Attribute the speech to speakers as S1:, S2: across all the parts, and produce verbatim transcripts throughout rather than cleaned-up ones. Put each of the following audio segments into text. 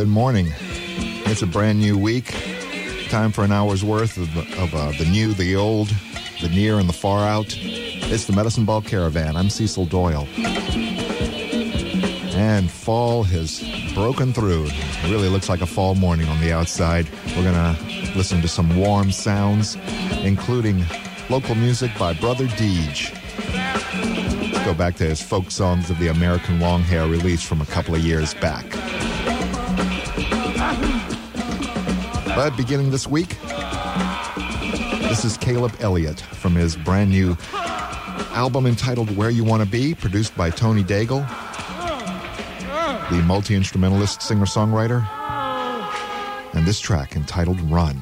S1: Good morning. It's a brand new week. Time for an hour's worth of, of uh, the new, the old, the near, and the far out. It's the Medicine Ball Caravan. I'm Cecil Doyle. And fall has broken through. It really looks like a fall morning on the outside. We're going to listen to some warm sounds, including local music by Brother Deej. Go back to his folk songs of the American Longhair release from a couple of years back. But beginning this week, this is Caleb Elliott from his brand new album entitled Where You Want to Be, produced by Tony Daigle, the multi-instrumentalist singer-songwriter, and this track entitled Run.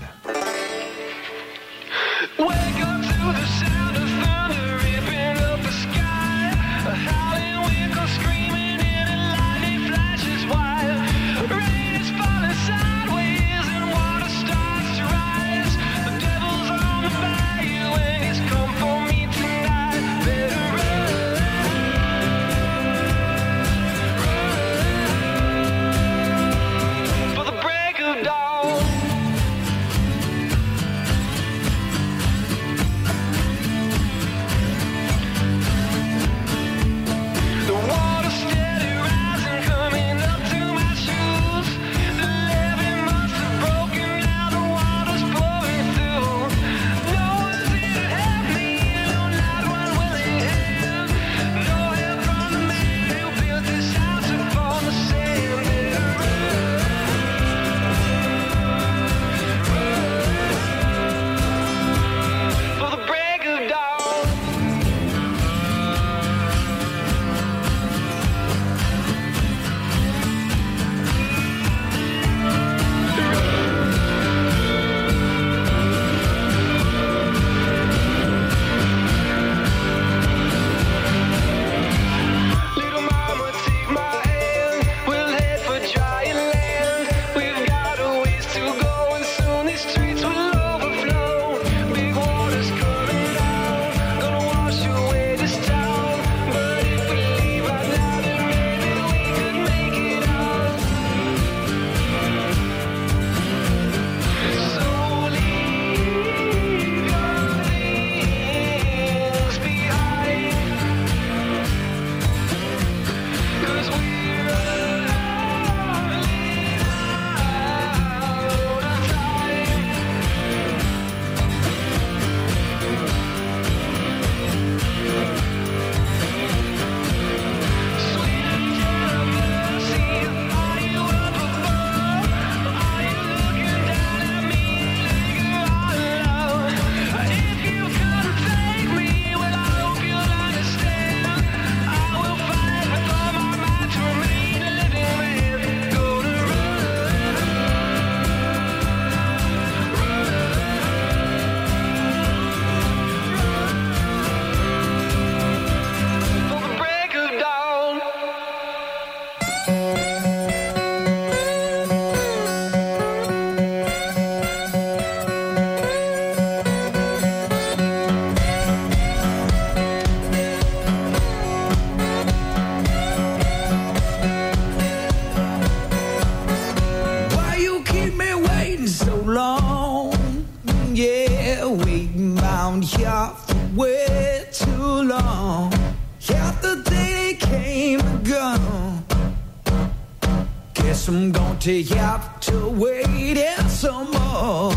S2: You have to wait and some more.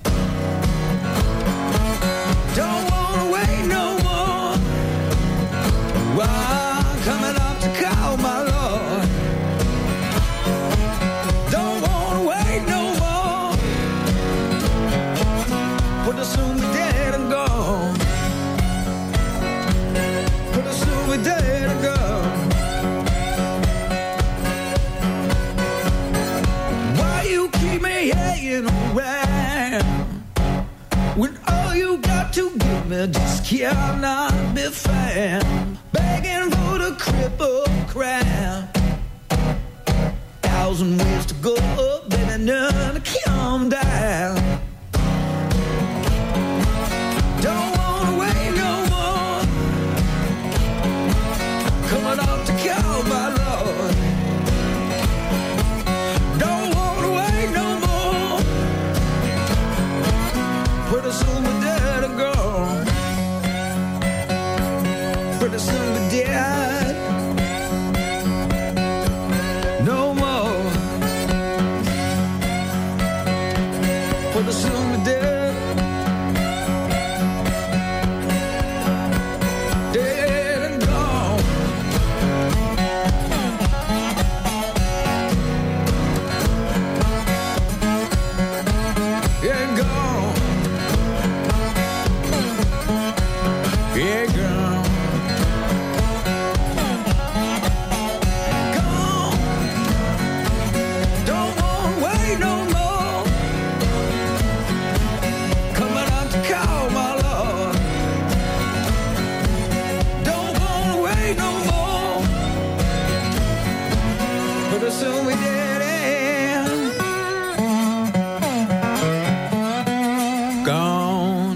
S2: Don't wanna wait no more. Well, I'm coming up to call my Lord. Don't wanna wait no more. Pretty soon be dead and gone. Pretty soon be dead and gone. Hanging around when all you got to give me just cannot be found, begging for the crippled crown. Thousand ways to go up, baby, none to come down. Don't wanna wait no more. Coming up to call my Lord. Don't pretty soon be dead. No more. Pretty soon be dead. Soon we dead end. Gone.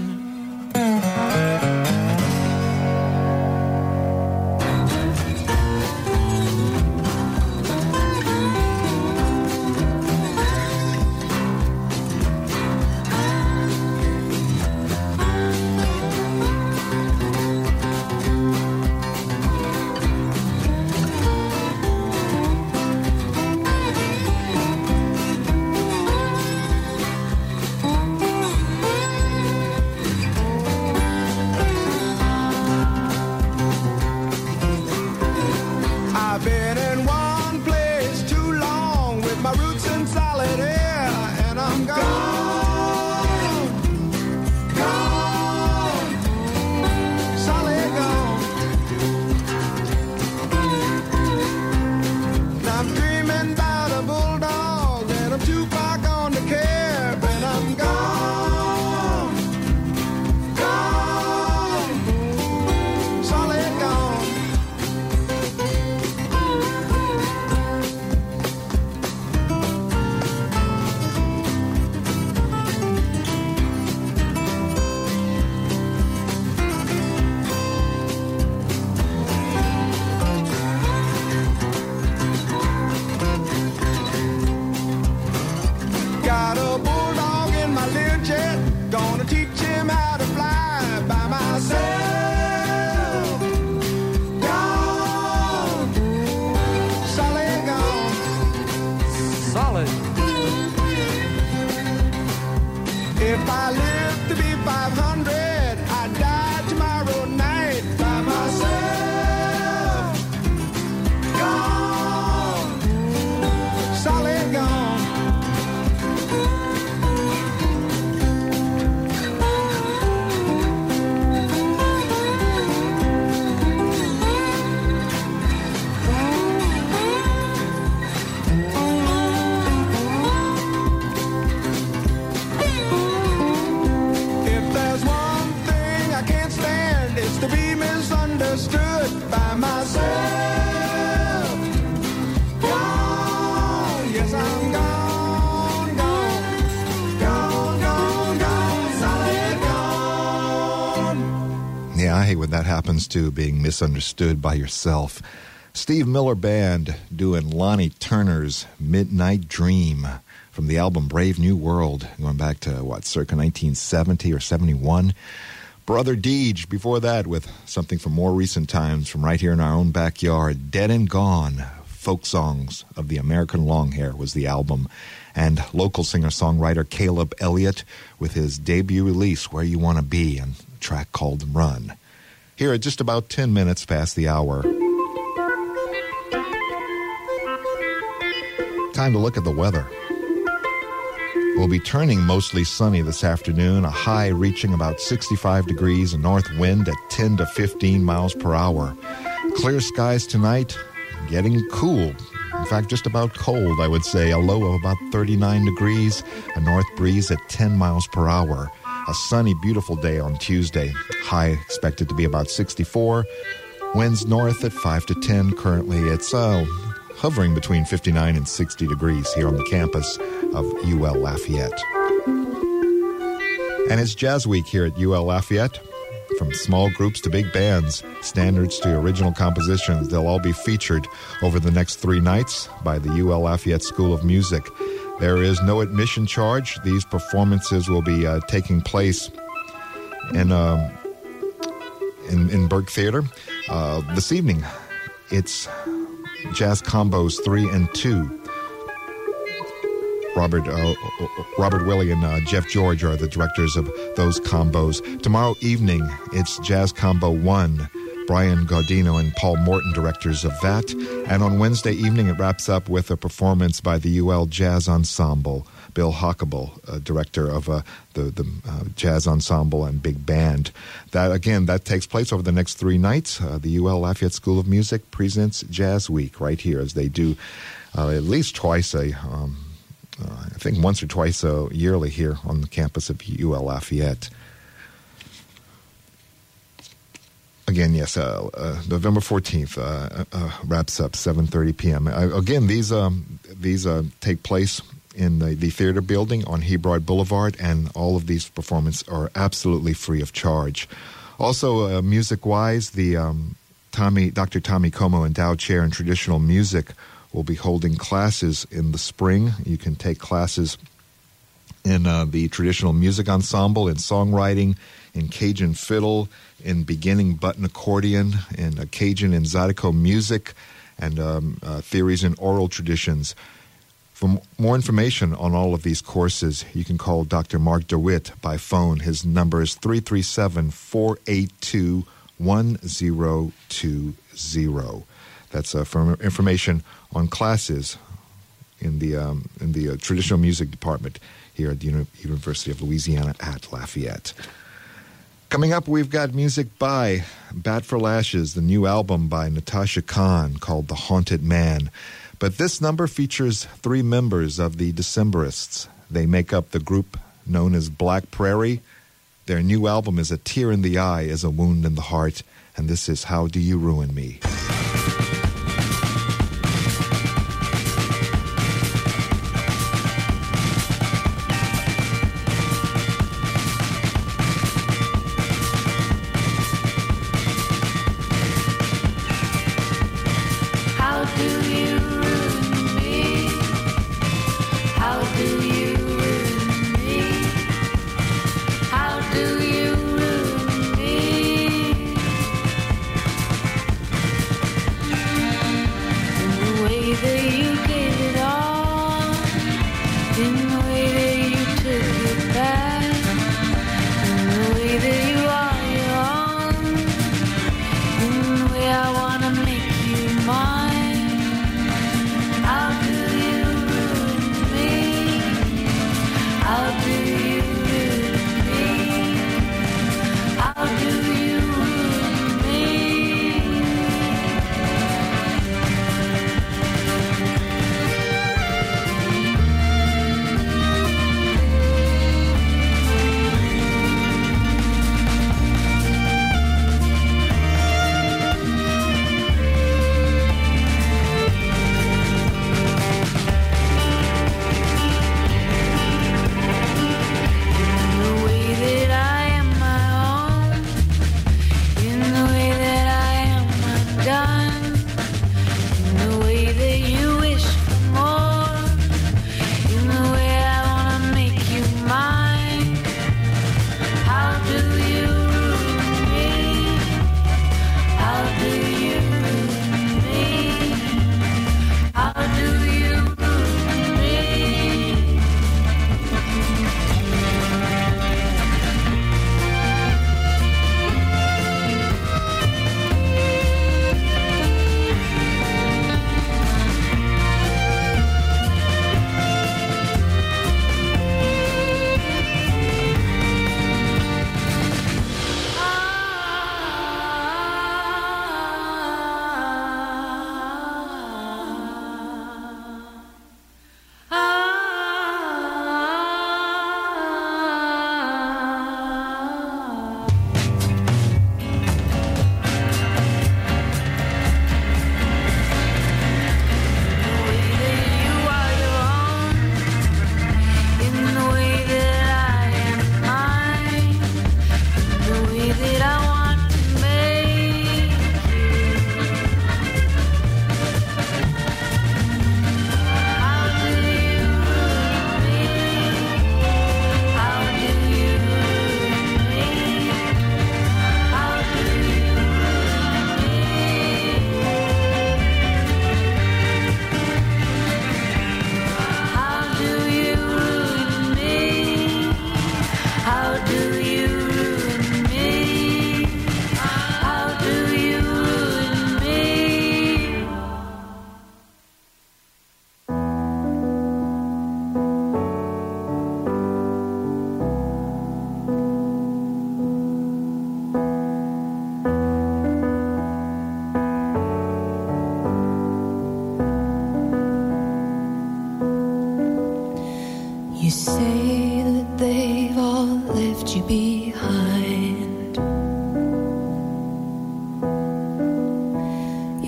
S1: When that happens to being misunderstood by yourself. Steve Miller Band doing Lonnie Turner's Midnight Dream from the album Brave New World, going back to, what, circa nineteen seventy or seventy-one. Brother Deej before that with something from more recent times from right here in our own backyard. Dead and Gone, Folk Songs of the American Longhair was the album. And local singer-songwriter Caleb Elliott with his debut release, Where You Want to Be, and a track called Run. Here at just about ten minutes past the hour. Time to look at the weather. We'll be turning mostly sunny this afternoon, a high reaching about sixty-five degrees, a north wind at ten to fifteen miles per hour. Clear skies tonight, getting cool. In fact, just about cold, I would say. A low of about thirty-nine degrees, a north breeze at ten miles per hour. A sunny, beautiful day on Tuesday. High expected to be about sixty-four. Winds north at five to ten. Currently, it's uh, hovering between fifty-nine and sixty degrees here on the campus of U L Lafayette. And it's Jazz Week here at U L Lafayette. From small groups to big bands, standards to original compositions, they'll all be featured over the next three nights by the U L Lafayette School of Music. There is no admission charge. These performances will be uh, taking place in, um, in, in Berg Theater. Uh, this evening, it's Jazz Combos three and two. Robert uh, Robert Willie and uh, Jeff George are the directors of those combos. Tomorrow evening, it's Jazz Combo one. Brian Gaudino and Paul Morton, directors of that. And on Wednesday evening, it wraps up with a performance by the U L Jazz Ensemble. Bill Hockable, uh, director of uh, the, the uh, Jazz Ensemble and Big Band. That, again, that takes place over the next three nights. Uh, the U L Lafayette School of Music presents Jazz Week right here, as they do uh, at least twice a... Um, Uh, I think once or twice uh, yearly here on the campus of U L Lafayette. Again, yes, uh, uh, November fourteenth uh, uh, wraps up seven thirty p.m. Uh, again, these um, these uh, take place in the, the theater building on Hebrod Boulevard, and all of these performances are absolutely free of charge. Also, uh, music-wise, the um, Tommy, Doctor Tommy Como Endowed Chair in Traditional Music will be holding classes in the spring. You can take classes in uh, the traditional music ensemble, in songwriting, in Cajun fiddle, in beginning button accordion, in uh, Cajun and Zydeco music, and um, uh, theories in oral traditions. For m- more information on all of these courses, you can call Doctor Mark DeWitt by phone. His number is three three seven, four eight two, one zero two zero. That's uh, for information on classes in the um, in the uh, traditional music department here at the Uni- University of Louisiana at Lafayette. Coming up, we've got music by Bat for Lashes, the new album by Natasha Khan called The Haunted Man. But this number features three members of the Decemberists. They make up the group known as Black Prairie. Their new album is A Tear in the Eye is a Wound in the Heart, and this is How Do You Ruin Me?
S3: Mine.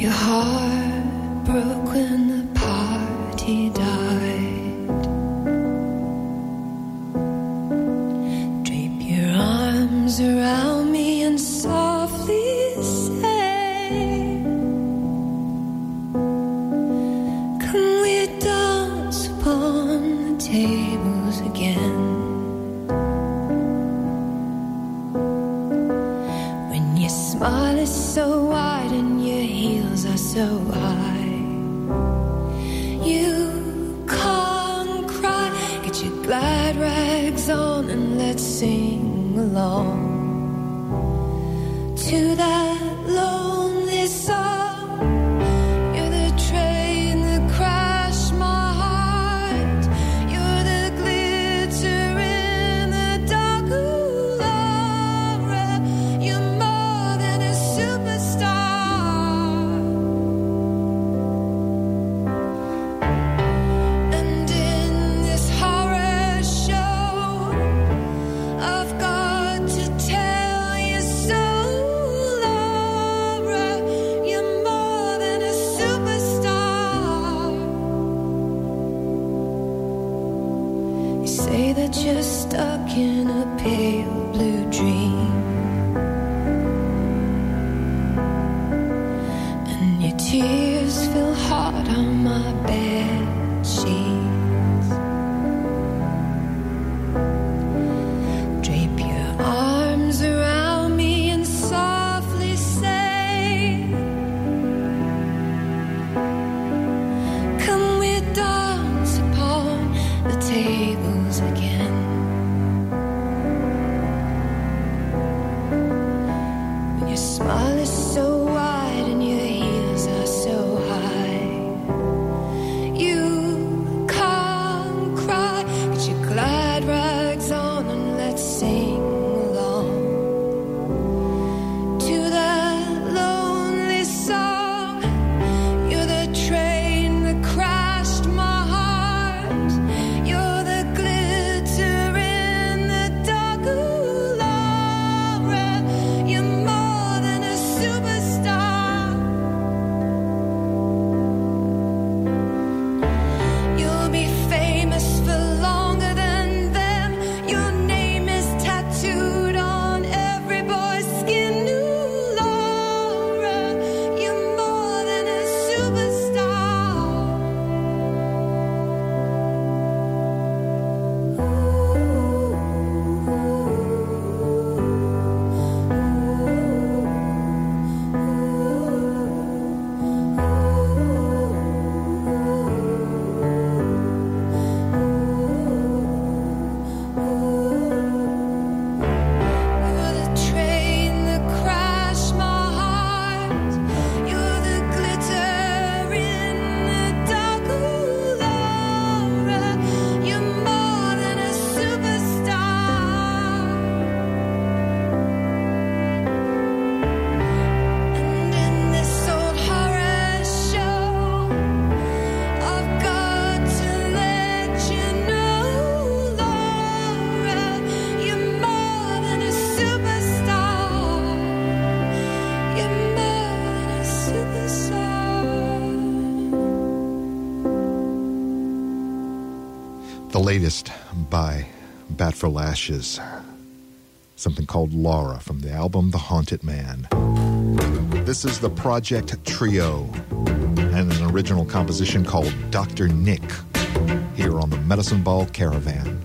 S3: Your heart broke when the party died. Drape your arms around me and softly say, come we dance upon the tables again. When your smile is so wide and your heels are so high, you can't cry. Get your glad rags on and let's sing along to that lonely song. You're the train that crashed my heart. You're the glitter in the dark. Ooh, Laura, you're more than a superstar. And in this horror show, I've got to tell you so, Laura, you're more than a superstar. You say that you're stuck in a pale blue dream, and your tears feel hard on my bed sheets. Drape your arms around me and softly say, come we dance upon the tables again. When your smile is so wide and your heels are so high, you can't cry. Get your glad rags on and let's sing along to that lonely song. You're the train that crashed my heart. You're the glitter in the dark. Ooh, Laura, you're more than a superstar. You'll be famous for longer than them. Your name is tattooed on every boy's skin. Ooh, Laura, you're more than a superstar. You're the train that crashed my heart. You're the glitter in the dark. Ooh, Laura, you're more than a superstar. And in this old horror show, I've got to let you know, Laura, you're more than a superstar. You're more than a superstar.
S1: The latest by Bat for Lashes, something called Laura from the album The Haunted Man. This is the Project Trio and an original composition called Doctor Nick here on the Medicine Ball Caravan.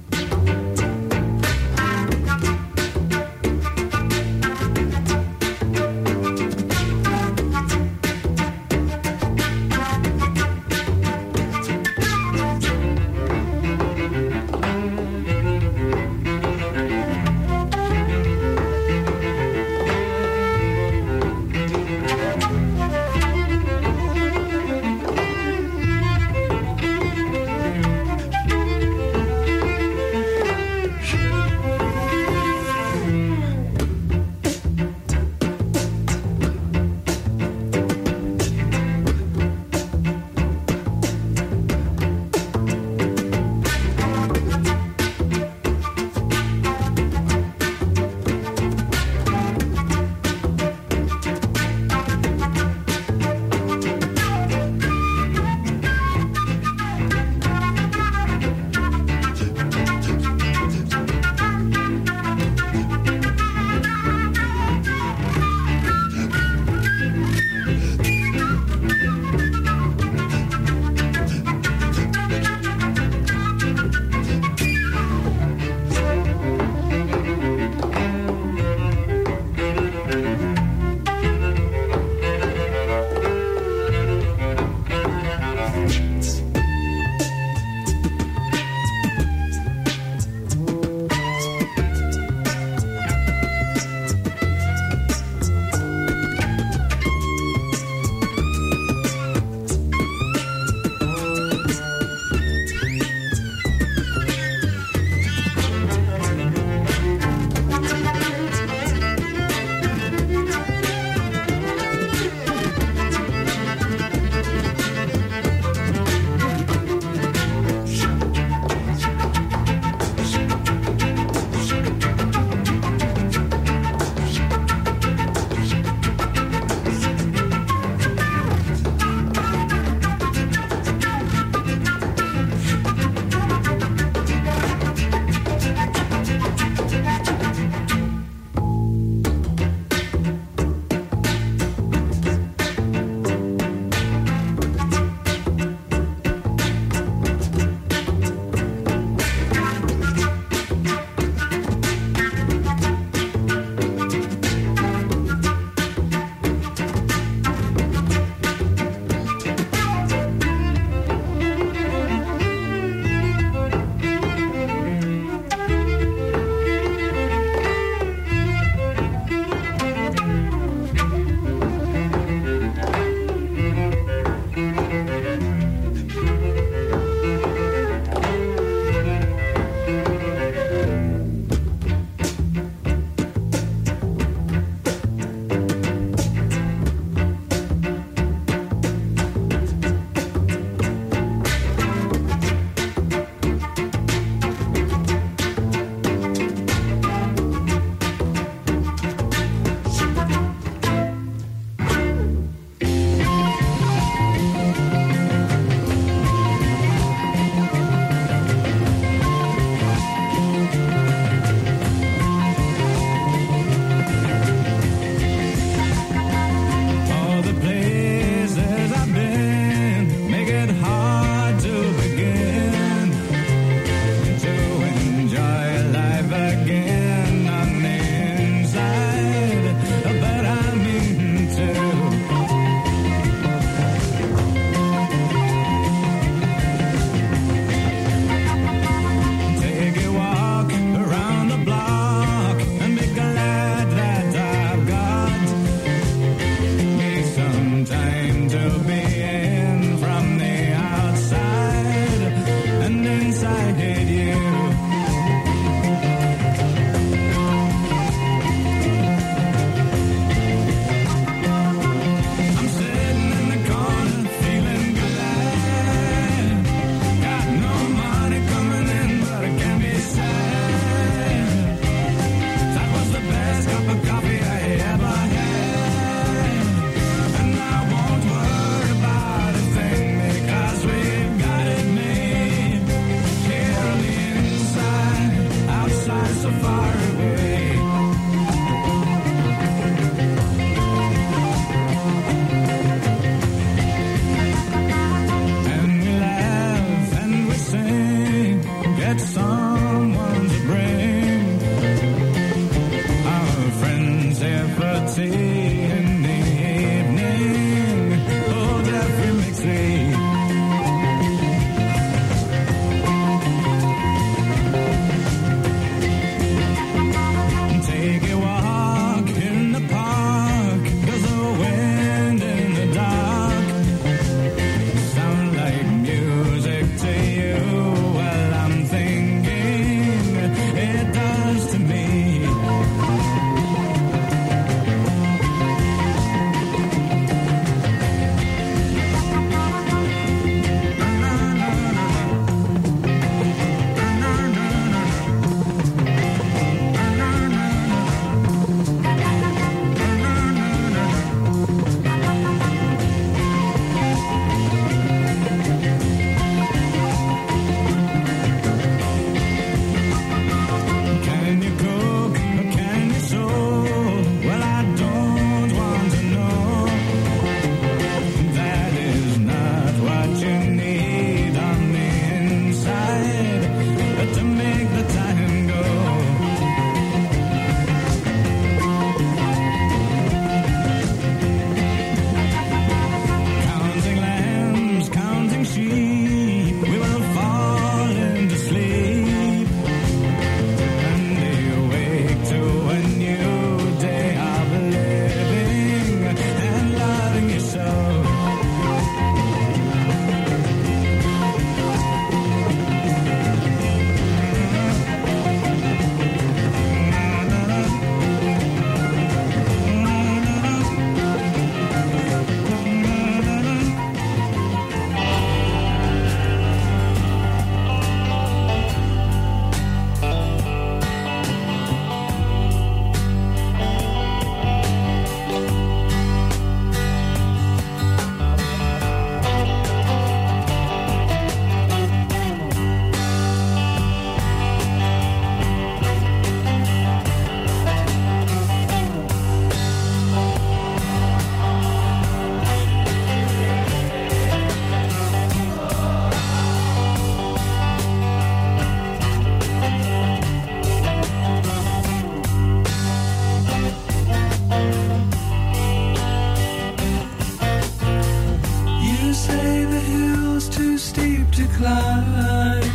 S2: to climb.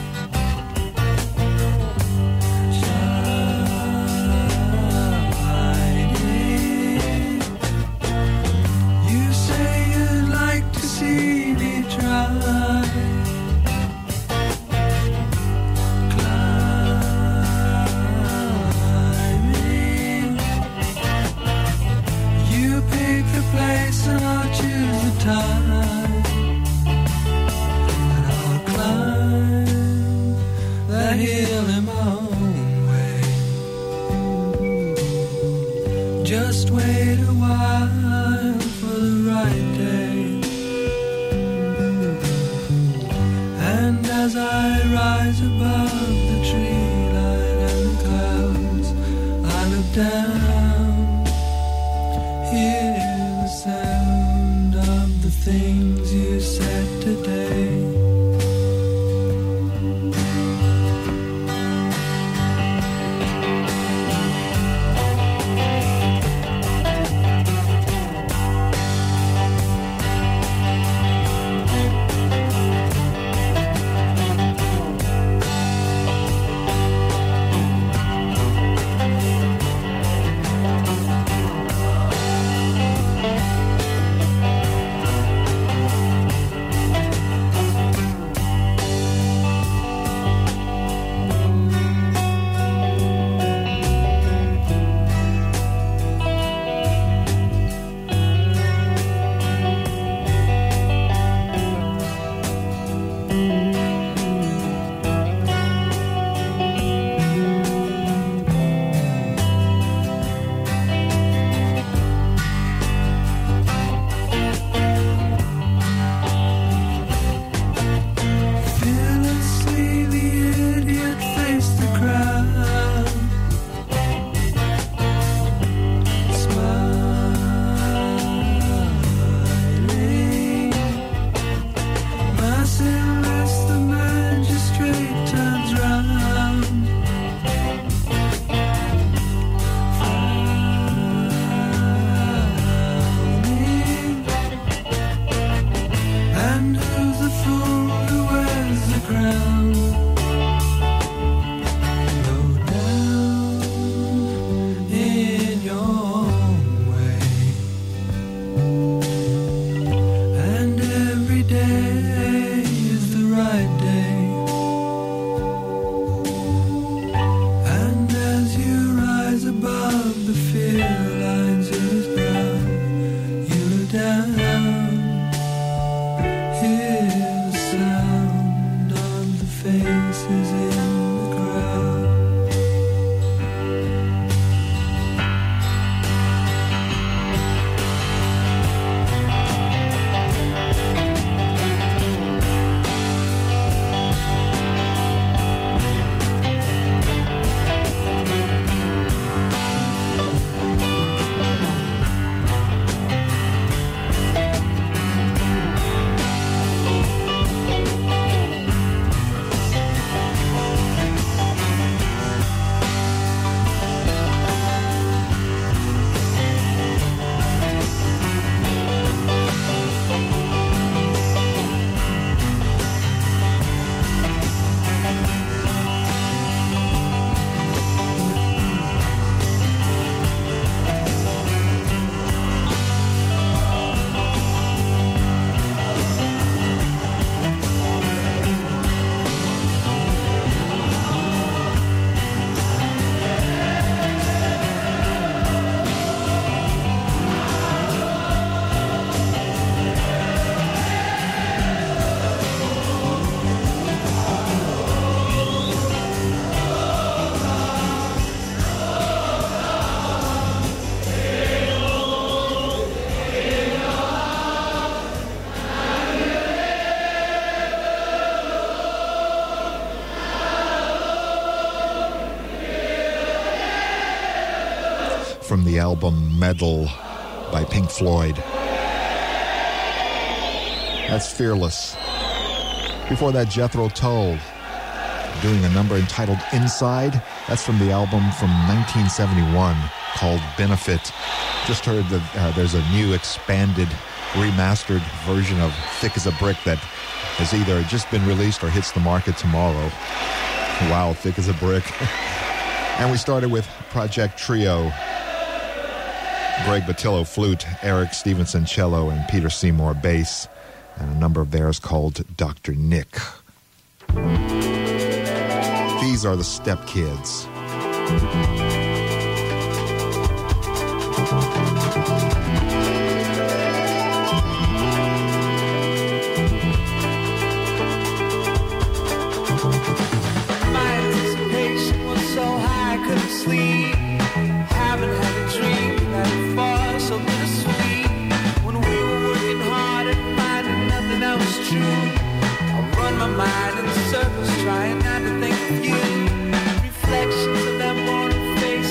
S2: Shining. You say you'd like to see me try. Climbing. You pick the place and I'll choose the time. That hill in my own way. Just wait a while for the right day. And as I rise above the tree line and the clouds, I look down, hear the sound of the things you said today.
S1: from the album Medal by Pink Floyd. That's Fearless. Before that, Jethro Tull doing a number entitled Inside. That's from the album from nineteen seventy-one. called Benefit. Just heard that uh, there's a new expanded, remastered version of Thick as a Brick that has either just been released or hits the market tomorrow. Wow, Thick as a Brick. And we started with Project Trio. Greg Batillo, flute, Eric Stevenson, cello, and Peter Seymour, bass, and a number of theirs called Doctor Nick. These are the Step Kids.
S2: My anticipation was so high I couldn't sleep. Haven't had a dream that it falls so bittersweet. When we were working hard and finding nothing else true, I run my mind in circles trying not to think of you. Reflections of them morning faces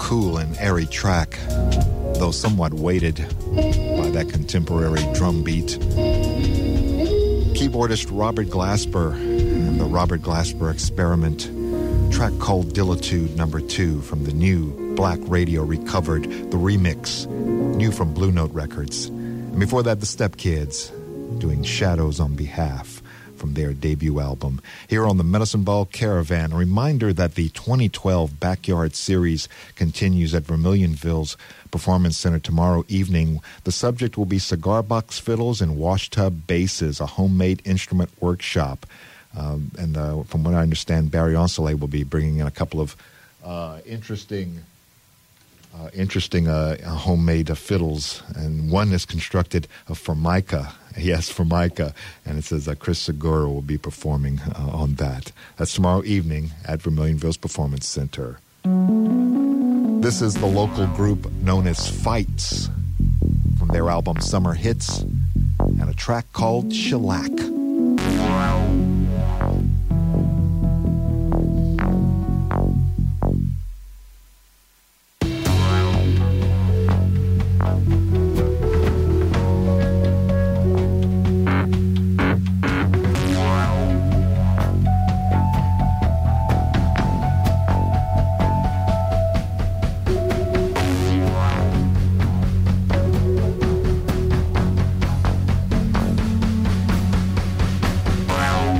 S1: cool and airy track, though somewhat weighted by that contemporary drum beat. Keyboardist Robert Glasper and the Robert Glasper Experiment, track called Dilitude number two from the new Black Radio Recovered, the remix, new from Blue Note Records. And before that, the Step Kids doing Shadows on Behalf from their debut album. Here on the Medicine Ball Caravan, a reminder that the twenty twelve Backyard Series continues at Vermilionville's Performance Center tomorrow evening. The subject will be cigar box fiddles and washtub basses, a homemade instrument workshop. Um, and uh, from what I understand, Barry Onselay will be bringing in a couple of uh, interesting uh, interesting uh, homemade uh, fiddles. And one is constructed of Formica. Yes, Formica. And it says that Chris Segura will be performing uh, on that. That's tomorrow evening at Vermilionville's Performance Center. This is the local group known as Fights from their album Summer Hits and a track called Shellac.
S2: Wow.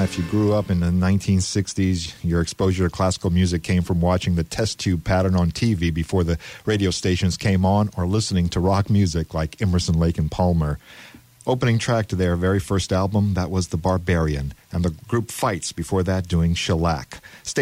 S1: if you grew up in the nineteen sixties, your exposure to classical music came from watching the test tube pattern on T V before the radio stations came on, or listening to rock music like Emerson, Lake and Palmer. Opening track to their very first album, that was The Barbarian, and the group Fights before that doing Shellac. Stay